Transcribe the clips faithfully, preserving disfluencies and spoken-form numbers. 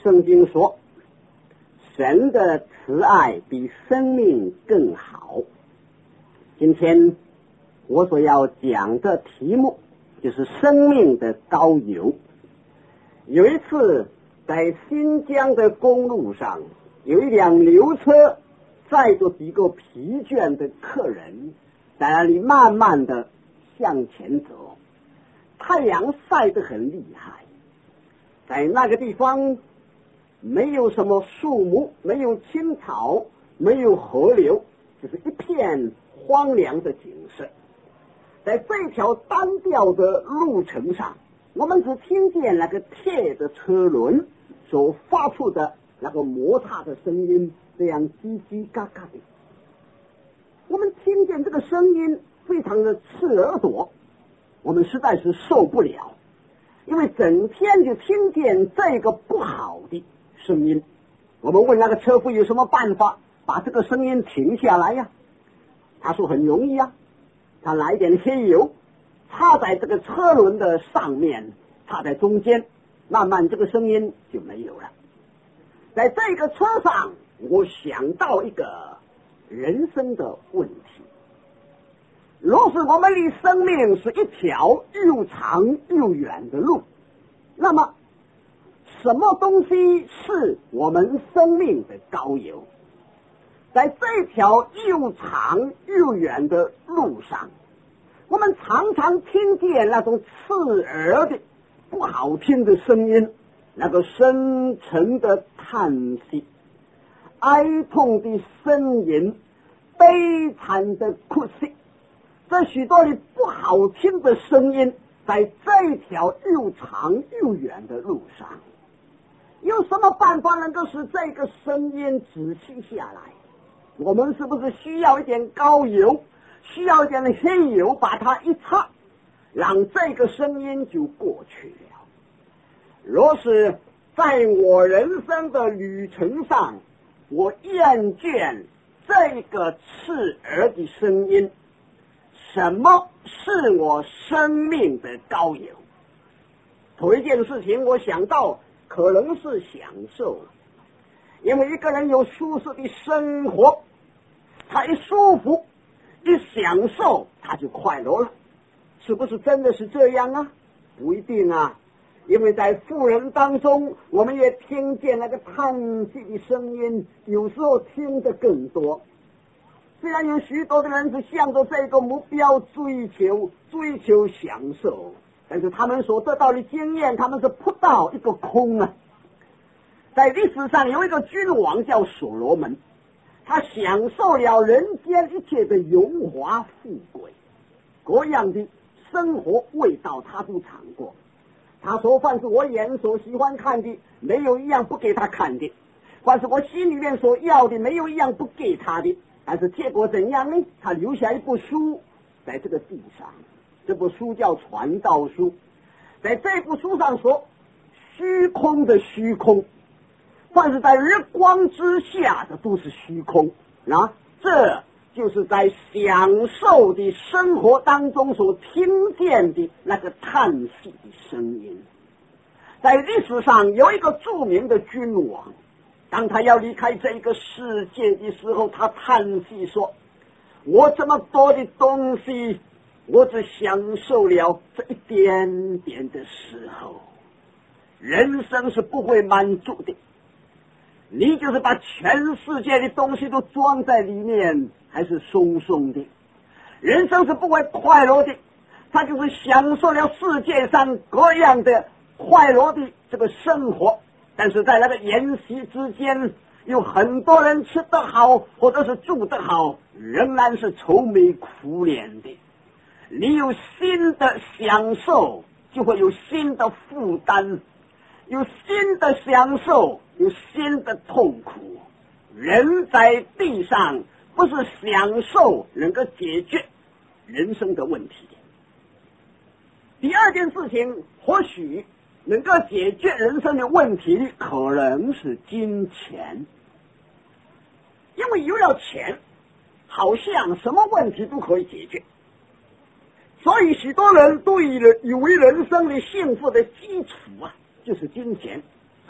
圣经说，神的慈爱比生命更好。今天我所要讲的题目就是生命的高油。有一次在新疆的公路上，有一辆牛车载着几个疲倦的客人，在那里慢慢的向前走。太阳晒得很厉害，在那个地方没有什么树木，没有青草，没有河流，就是一片荒凉的景色。在这条单调的路程上，我们只听见那个铁的车轮所发出的那个摩擦的声音，这样叽叽嘎嘎的。我们听见这个声音非常的刺耳朵，我们实在是受不了，因为整天就听见这个不好的声音。我们问那个车夫有什么办法把这个声音停下来呀？他说很容易啊，他拿一点黑油插在这个车轮的上面，插在中间，慢慢这个声音就没有了。在这个车上，我想到一个人生的问题。若是我们的生命是一条又长又远的路，那么什么东西是我们生命的高油？在这条又长又远的路上，我们常常听见那种刺耳的不好听的声音，那个深沉的叹息，哀痛的呻吟，悲惨的哭泣。这许多的不好听的声音，在这条又长又远的路上，有什么办法能够使这个声音止息下来？我们是不是需要一点高油，需要一点黑油，把它一擦，让这个声音就过去了？若是在我人生的旅程上，我厌倦这个刺耳的声音，什么是我生命的高油？头一件事情我想到可能是享受，因为一个人有舒适的生活，他一舒服一享受，他就快乐了。是不是真的是这样啊？不一定啊，因为在富人当中，我们也听见那个叹息的声音，有时候听得更多。虽然有许多的人是向着这个目标追求追求享受，但是他们所得到的经验，他们是扑到一个空啊。在历史上有一个君王叫所罗门，他享受了人间一切的荣华富贵，各样的生活味道他都尝过。他说凡是我眼所喜欢看的，没有一样不给他看的；凡是我心里面所要的，没有一样不给他的。但是结果怎样呢？他留下一部书在这个地上，这部书叫传道书。在这部书上说，虚空的虚空，凡是在日光之下的都是虚空啊！这就是在享受的生活当中所听见的那个叹息的声音。在历史上有一个著名的君王，当他要离开这个世界的时候，他叹息说，我这么多的东西，我只享受了这一点点的时候。人生是不会满足的，你就是把全世界的东西都装在里面，还是松松的。人生是不会快乐的，他就是享受了世界上各样的快乐的这个生活，但是在那个沿袭之间，有很多人吃得好，或者是住得好，仍然是愁眉苦脸的。你有新的享受，就会有新的负担，有新的享受，有新的痛苦。人在地上不是享受能够解决人生的问题。第二件事情，或许能够解决人生的问题的可能是金钱，因为有了钱，好像什么问题都可以解决。所以许多人都以为人生的幸福的基础啊，就是金钱。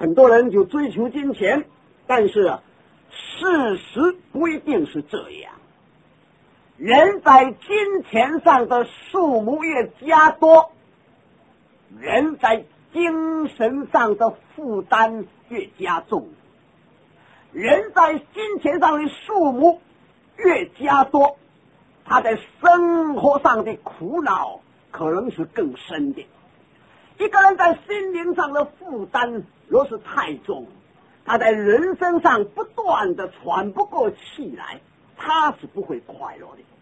很多人就追求金钱，但是啊，事实不一定是这样。人在金钱上的数目越加多，人在精神上的负担越加重。人在金钱上的数目越加多，他在生活上的苦恼可能是更深的。一个人在心灵上的负担若是太重，他在人生上不断的喘不过气来，他是不会快乐的。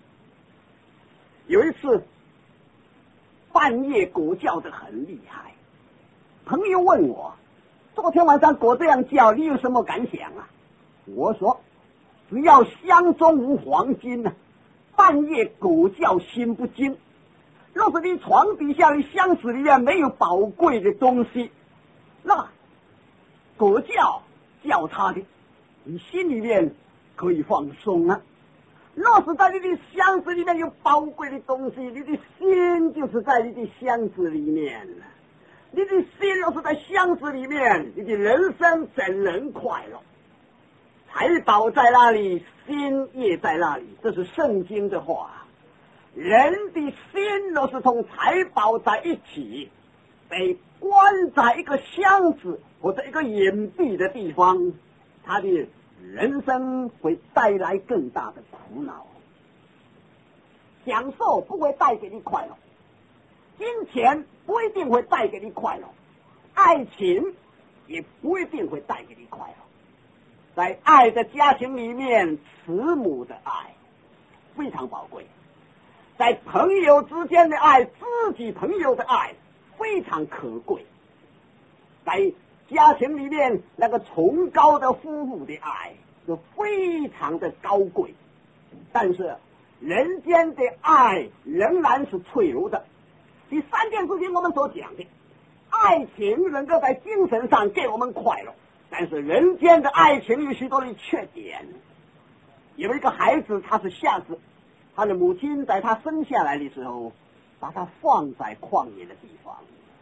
有一次半夜狗叫得很厉害，朋友问我，昨天晚上狗这样叫，你有什么感想啊？我说，只要箱中无黄金呢、啊，半夜狗叫心不惊。若是你床底下的箱子里面没有宝贵的东西，那狗叫叫他的，你心里面可以放松啊。若是在你的箱子里面有宝贵的东西，你的心就是在你的箱子里面了。你的心若是在箱子里面，你的人生怎能快乐？财宝在那里，心也在那里，这是圣经的话。人的心若是同财宝在一起，被关在一个箱子或者一个隐蔽的地方，他的人生会带来更大的苦恼。享受不会带给你快乐，金钱不一定会带给你快乐，爱情也不一定会带给你快乐。在爱的家庭里面，慈母的爱非常宝贵，在朋友之间的爱，知己朋友的爱非常可贵，在家庭里面那个崇高的夫妇的爱是非常的高贵。但是人间的爱仍然是脆弱的。第三件事情我们所讲的，爱情能够在精神上给我们快乐，但是人间的爱情有许多的缺点。有一个孩子他是瞎子，他的母亲在他生下来的时候把他放在旷野的地方，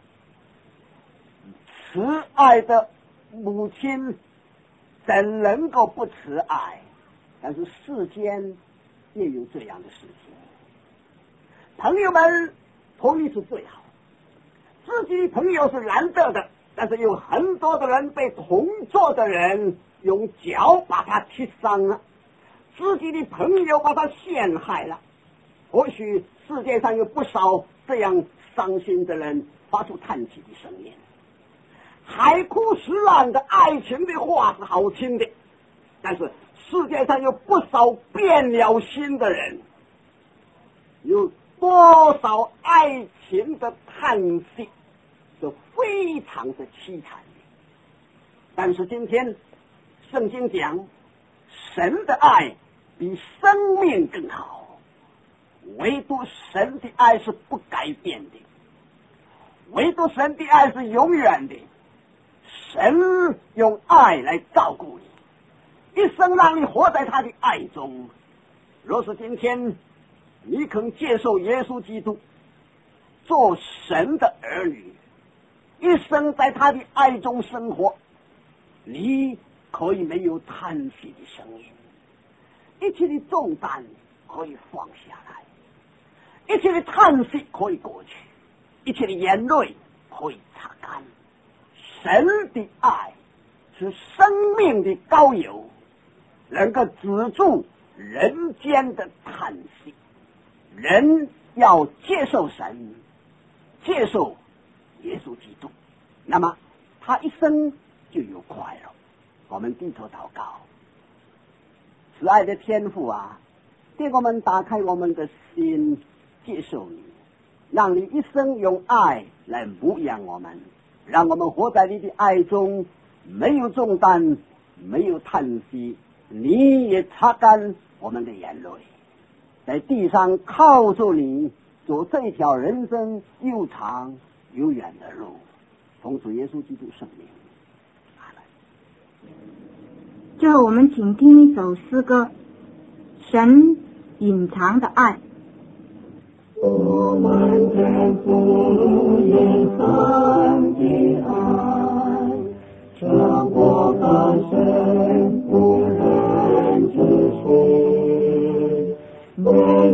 慈爱的母亲怎能够不慈爱？但是世间也有这样的事情。朋友们同意是最好，自己的朋友是难得的，但是有很多的人被同桌的人用脚把他踢伤了，自己的朋友把他陷害了。或许世界上有不少这样伤心的人发出叹息的声音。海枯石烂的爱情的话是好听的，但是世界上有不少变了心的人，有多少爱情的叹息是非常的凄惨的。但是今天圣经讲，神的爱比生命更好，唯独神的爱是不改变的，唯独神的爱是永远的。神用爱来照顾你，一生让你活在他的爱中。若是今天你肯接受耶稣基督做神的儿女，一生在他的爱中生活，你可以没有叹息的声音，一切的重担可以放下来，一切的叹息可以过去，一切的眼泪可以擦干。神的爱是生命的膏油，能够止住人间的叹息。人要接受神，接受耶稣基督，那么他一生就有快乐。我们低头祷告。慈爱的天父啊，给我们打开我们的心，接受你，让你一生用爱来牧养我们，让我们活在你的爱中，没有重担，没有叹息，你也擦干我们的眼泪，在地上靠着你走这一条人生又长又远的路。奉主耶稣基督圣名，阿门。 最后我们请听一首诗歌，神隐藏的爱。 我们天父隐藏的爱，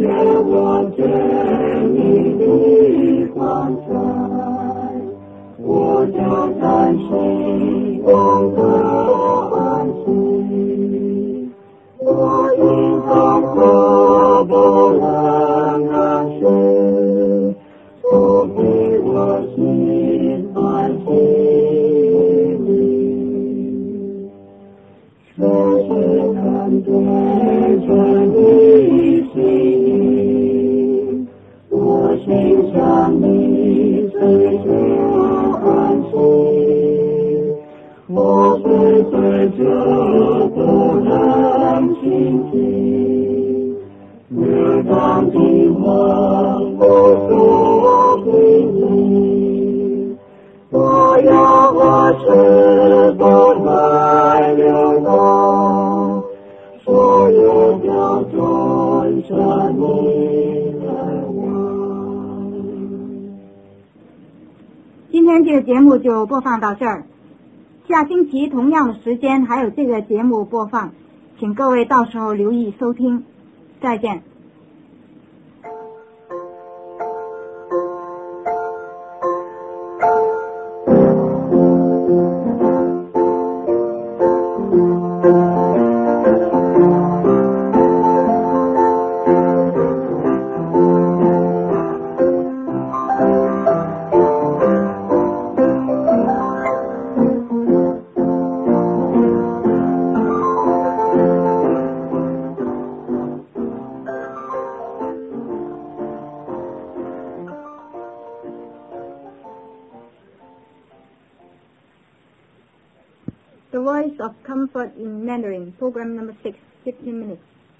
我见你的光彩，我就在心中得安息。我因痛苦不能安息，所以我心安息里。这是看见真的心意，我心向你追求安息。我追随着不能倾听，日当的梦我所归你。我要我是不再流动，所有标准生命的我。 今天这个节目就播放到这儿，下星期同样的时间还有这个节目播放，请各位到时候留意收听。再见。The Voice of Comfort in Mandarin, Program Number Six, fifteen minutes.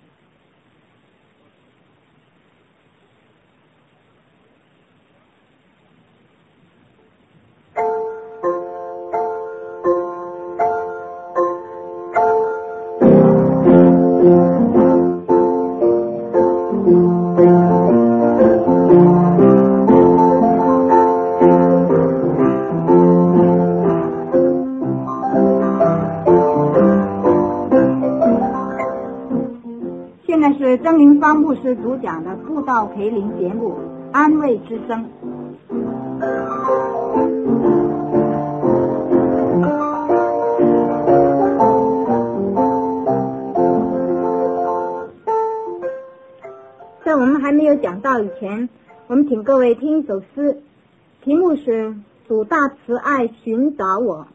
现在是曾灵芳牧师主讲的布道培灵节目《安慰之声》。在我们还没有讲到以前，我们请各位听一首诗，题目是《主大慈爱寻找我》。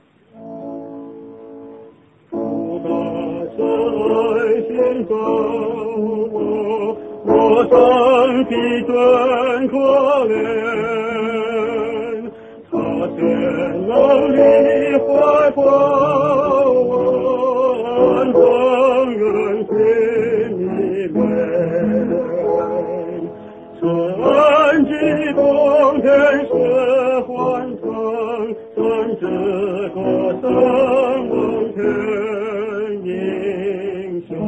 寻找我，我生的真可怜，他显能力怀抱我，安放人心里面，神迹光天是欢腾，神之歌声蒙天影响。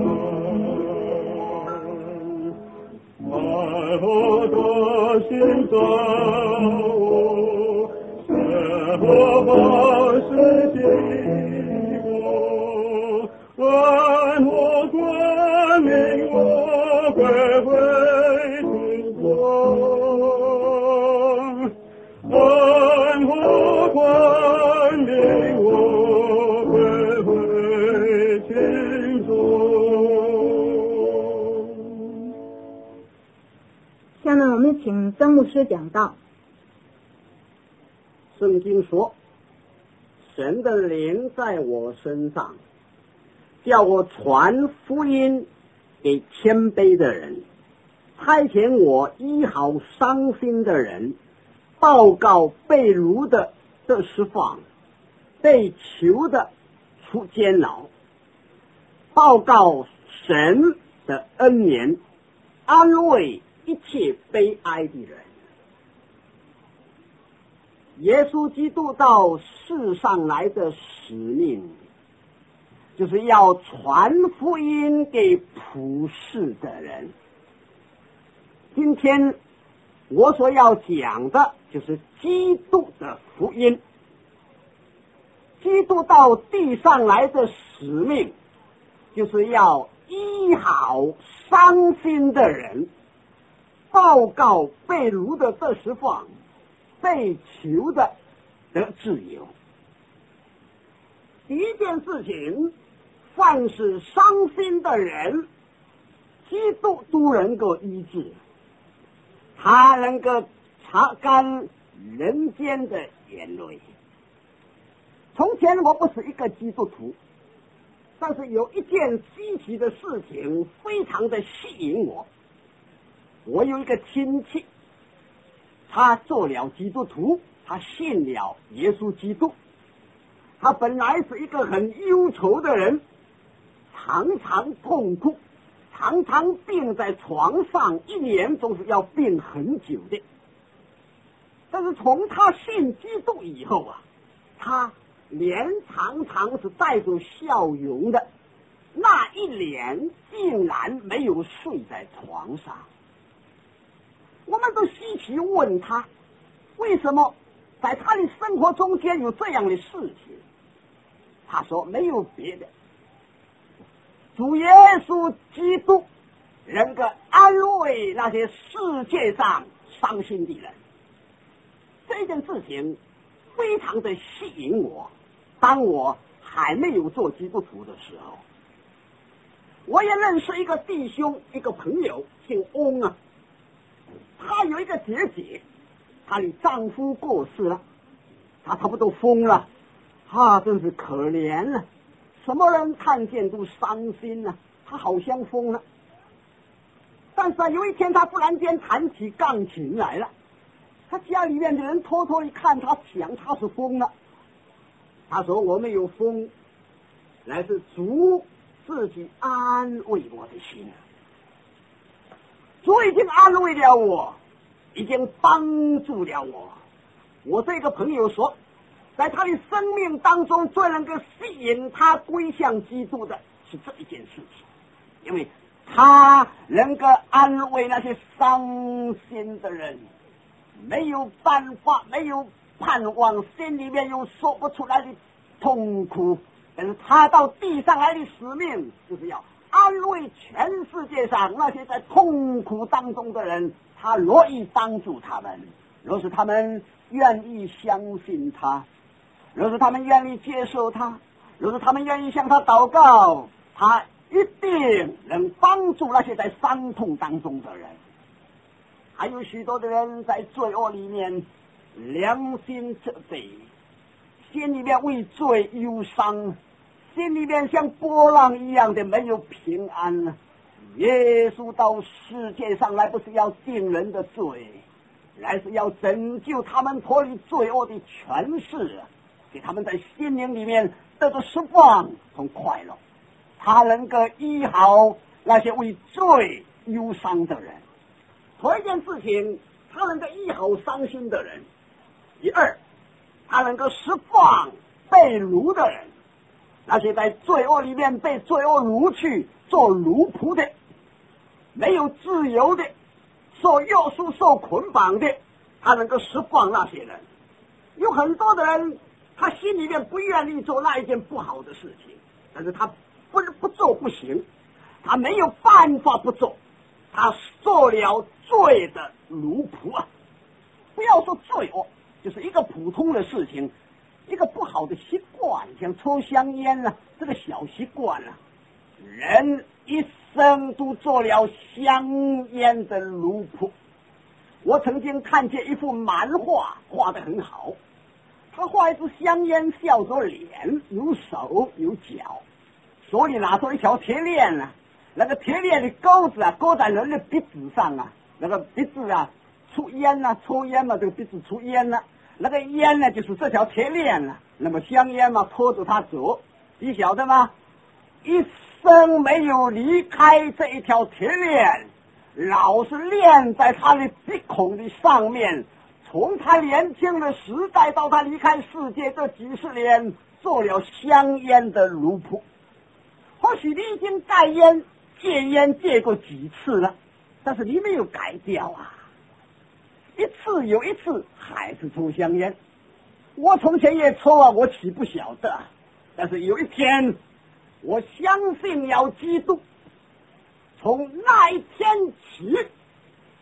爱我的心造我，是我万世的我，按我冠名我归回君王，按我冠名我归回君王。 下面我们请曾牧师讲道。 圣经说，神的灵在我身上，叫我传福音给谦卑的人，差遣我医好伤心的人，报告被掳的得释放，被囚的出监牢，报告神的恩年，安慰一切悲哀的人。耶稣基督到世上来的使命，就是要传福音给普世的人。今天我所要讲的就是基督的福音。基督到地上来的使命，就是要医好伤心的人， 报告被掳的得释放，被囚的得自由。第一件事情，凡是伤心的人，基督都能够医治，他能够擦干人间的眼泪。从前我不是一个基督徒，但是有一件稀奇的事情非常的吸引我。我有一个亲戚，他做了基督徒，他信了耶稣基督。他本来是一个很忧愁的人，常常痛苦，常常病在床上，一年总是要病很久的。但是从他信基督以后啊，他脸常常是带着笑容的，那一脸竟然没有睡在床上。我们都稀奇问他，为什么在他的生活中间有这样的事情？他说没有别的，主耶稣基督能够安慰那些世界上伤心的人。这件事情非常的吸引我。当我还没有做基督徒的时候，我也认识一个弟兄，一个朋友，姓翁啊。他有一个姐姐，她的丈夫过世了，她差不多疯了，她真是可怜了，什么人看见都伤心了，她好像疯了。但是啊，有一天她突然间弹起钢琴来了，她家里面的人偷偷一看，她想她是疯了。她说我没有疯，乃是主自己安慰我的心。主已经安慰了我，已经帮助了我。我这个朋友说，在他的生命当中最能够吸引他归向基督的是这一件事情，因为他能够安慰那些伤心的人，没有办法，没有盼望，心里面有说不出来的痛苦，但是他到地上来的使命就是要安慰全世界上那些在痛苦当中的人，他乐意帮助他们。若是他们愿意相信他，若是他们愿意接受他，若是他们愿意向他祷告，他一定能帮助那些在伤痛当中的人。还有许多的人在罪恶里面良心责备，心里面为罪忧伤，心里面像波浪一样的没有平安了。耶稣到世界上来不是要定人的罪，乃是要拯救他们脱离罪恶的权势，给他们在心灵里面得到释放和快乐。他能够医好那些为罪忧伤的人。头一件事情，他能够医好伤心的人；第二，他能够释放被掳的人，那些在罪恶里面被罪恶掳去做奴仆的，没有自由的，受约束受捆绑的，他能够释放那些人。有很多的人他心里面不愿意做那一件不好的事情，但是他不不做不行，他没有办法不做，他做了罪的奴仆啊！不要说罪恶，就是一个普通的事情，一个不好的习惯，像抽香烟啊，这个小习惯啊，人一生都做了香烟的奴仆。我曾经看见一幅漫画，画得很好，他画一支香烟，笑着脸，有手有脚，手里拿着一条铁链啊，那个铁链的钩子啊，勾在人的鼻子上啊，那个鼻子啊出烟啊，抽烟嘛，这个鼻子出烟了、啊，那个烟呢就是这条铁链啊，那么香烟嘛拖着他走，你晓得吗？一生没有离开这一条铁链，老是链在他的鼻孔的上面，从他年轻的时代到他离开世界这几十年，做了香烟的奴仆。或许你已经戒烟戒烟戒过几次了，但是你没有改掉啊，一次有一次还是抽香烟。我从前也抽啊，我岂不晓得？但是有一天我相信了基督，从那一天起，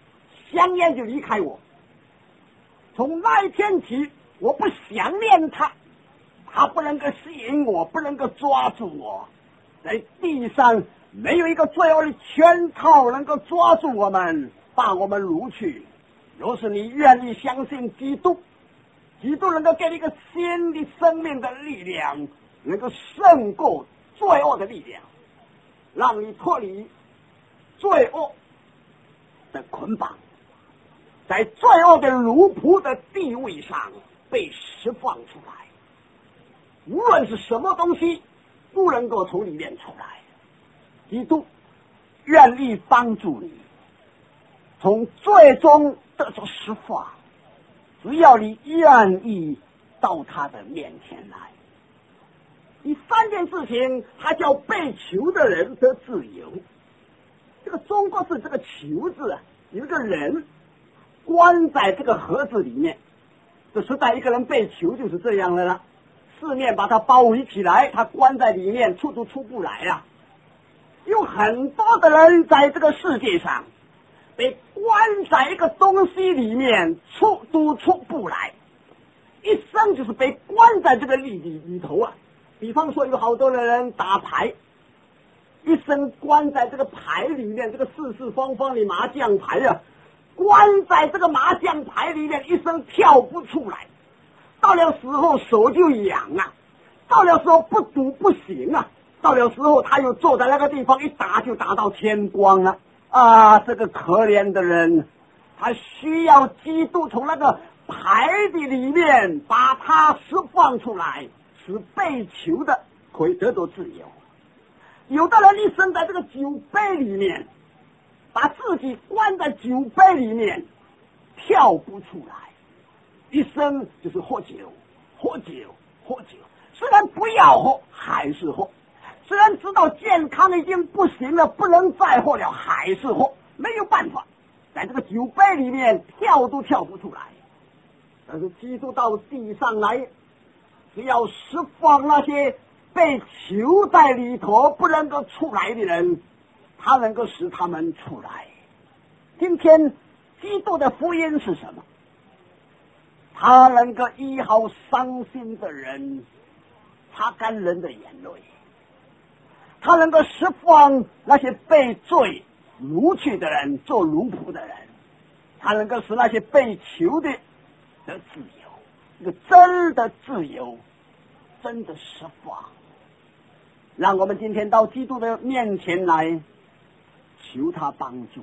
香烟就离开我。从那一天起，我不想念他，他不能够吸引我，不能够抓住我。在地上没有一个罪恶的圈套能够抓住我们，把我们掳去。若是你愿意相信基督，基督能够给你一个新的生命的力量，能够胜过罪恶的力量，让你脱离罪恶的捆绑，在罪恶的奴仆的地位上被释放出来。无论是什么东西不能够从里面出来，基督愿意帮助你从罪中得着释放，只要你愿意到他的面前来。第三件事情，它叫被囚的人得自由。这个中国字这个囚字啊，有一个人关在这个盒子里面，这实在一个人被囚就是这样的了，四面把他包围起来，他关在里面，出都出不来啊。有很多的人在这个世界上被关在一个东西里面，出都出不来，一生就是被关在这个里里里头啊。比方说有好多的人打牌，一生关在这个牌里面，这个四四方方的麻将牌啊，关在这个麻将牌里面，一生跳不出来。到了时候手就痒啊，到了时候不赌不行啊，到了时候他又坐在那个地方，一打就打到天光了啊！这个可怜的人，他需要基督从那个牌的里面把他释放出来，使被囚的可以得到自由。有的人一生在这个酒杯里面，把自己关在酒杯里面，跳不出来，一生就是喝酒喝酒喝酒，虽然不要喝还是喝，虽然知道健康已经不行了，不能再喝了，还是喝，没有办法，在这个酒杯里面跳都跳不出来。但是基督到地上来，只要释放那些被囚在里头不能够出来的人，他能够使他们出来。今天基督的福音是什么？他能够医好伤心的人，擦干人的眼泪，他能够释放那些被罪掳去的人，做奴仆的人，他能够使那些被囚的得自由，这个真的自由，真的释放。让我们今天到基督的面前来，求他帮助。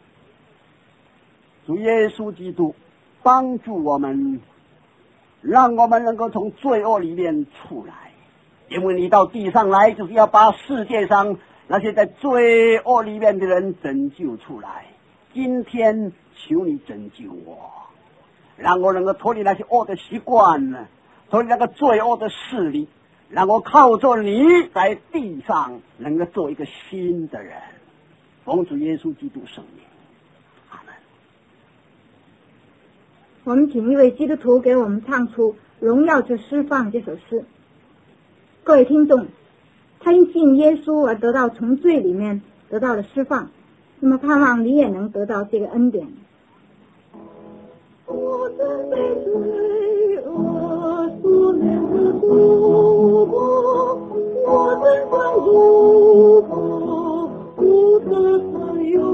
主耶稣基督帮助我们，让我们能够从罪恶里面出来。因为你到地上来，就是要把世界上那些在罪恶里面的人拯救出来。今天求你拯救我，让我能够脱离那些恶的习惯，脱离那个罪恶的势力，让我靠着你在地上能够做一个新的人。奉主耶稣基督圣名，阿门。 我们请一位基督徒给我们唱出《荣耀之释放》这首诗。各位听众，他因信耶稣而得到从罪里面得到了释放，那么盼望你也能得到这个恩典。 我曾被罪恶所连的度过，我曾放入过不可自由，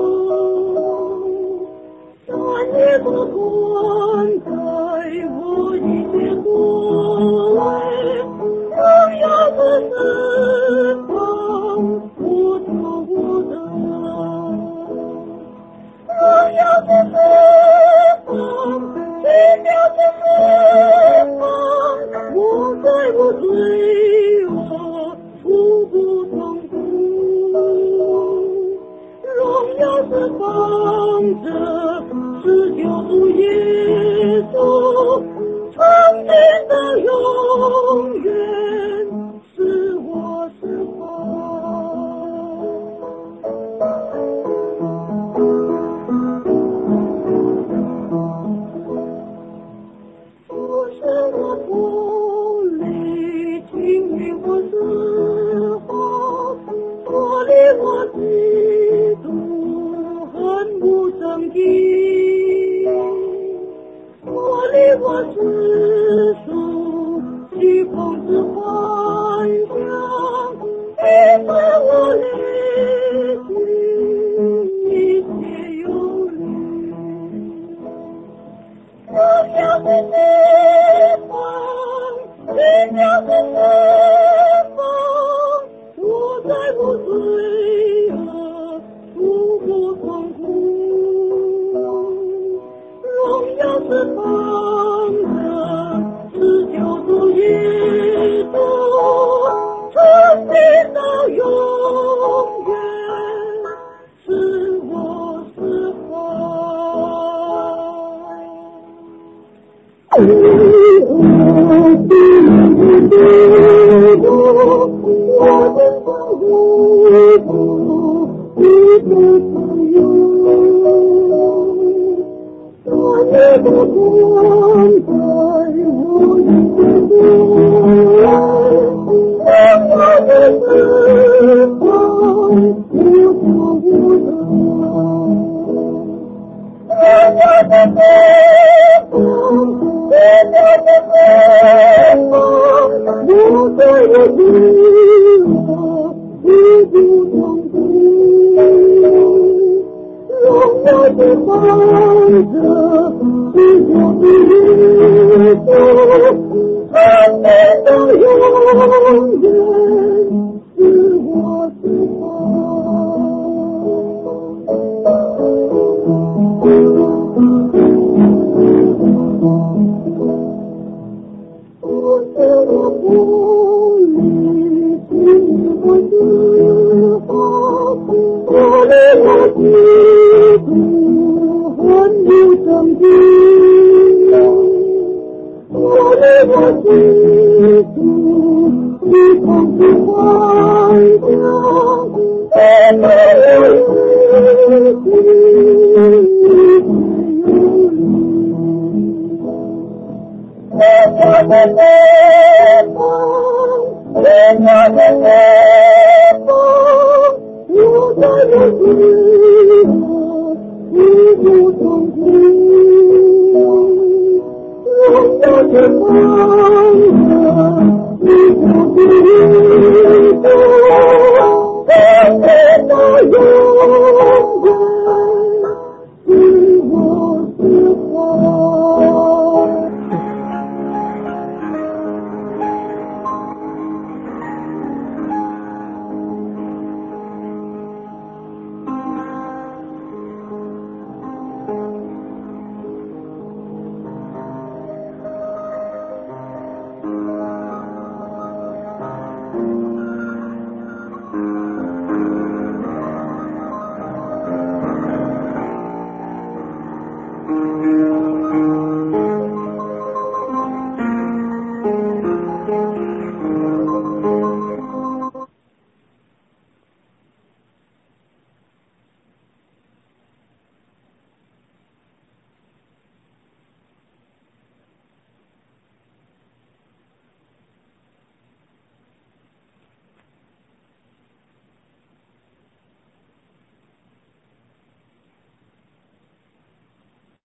但耶稣关在我一切过来，荣耀的释放我做不到，荣耀的释放奇妙的释放，我在我罪恶无不痛苦，荣耀释放着是救主耶稣，曾经的永远是我释放。我是我脱离情欲我释放，脱离我嫉妒恨不生气， 世俗，虚空之幻想，因此我内心一切有虑。荣耀的释放，荣耀的释放，我再不罪恶，不过痛苦。荣耀释放的是救主耶稣，从今到永远，是我释放。我的保护，你的保佑，我的光在我眼中，让我的释放无所不能，让我的释放。我的释放，我在我心里不不痛苦，荣耀的放着是我的耶稣，从今到永远是我释放。我的不理是我的好，我的我基督很有正经，我的我基督你从不幻想，我的我心我的释放，我的释放，我在我心里不痛苦，荣耀的放着。